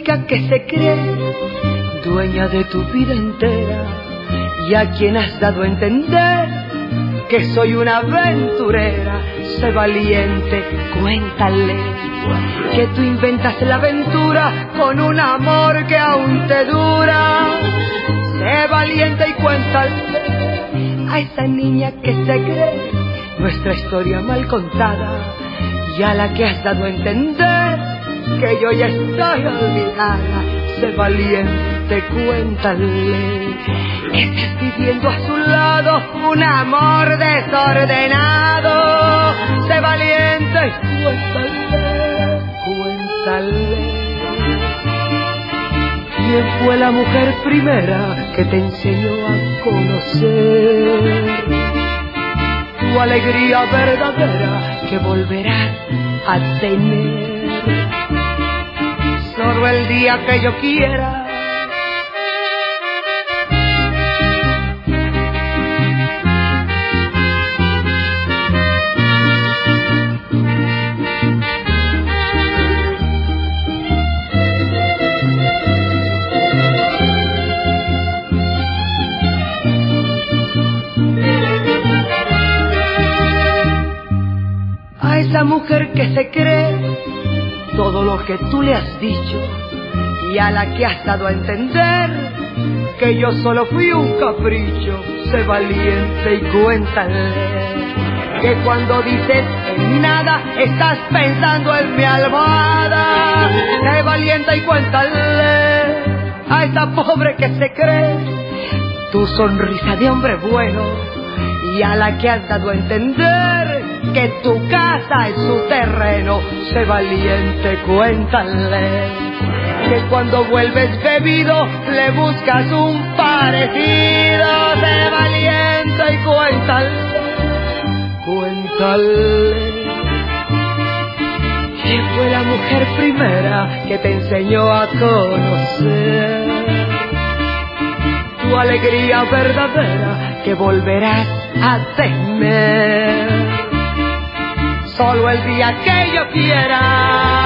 única que se cree dueña de tu vida entera, y a quien has dado a entender que soy una aventurera. Sé valiente, cuéntale que tú inventas la aventura con un amor que aún te dura. Sé valiente y cuéntale a esa niña que se cree nuestra historia mal contada, y a la que has dado a entender que yo ya estoy olvidada. Sé valiente, cuéntale que estás viviendo a su lado un amor desordenado. Sé valiente, cuéntale quién fue la mujer primera que te enseñó a conocer tu alegría verdadera que volverás a tener. Solo el día que yo quiera. A esa mujer que se cree todo lo que tú le has dicho, y a la que has dado a entender que yo solo fui un capricho. Sé valiente y cuéntale que cuando dices en nada estás pensando en mi almohada. Sé valiente y cuéntale a esa pobre que se cree tu sonrisa de hombre bueno, y a la que has dado a entender que tu casa es su terreno. Sé valiente, cuéntale que cuando vuelves bebido le buscas un parecido. Sé valiente y cuéntale quién fue la mujer primera que te enseñó a conocer tu alegría verdadera que volverás a tener. Solo el día que yo quiera.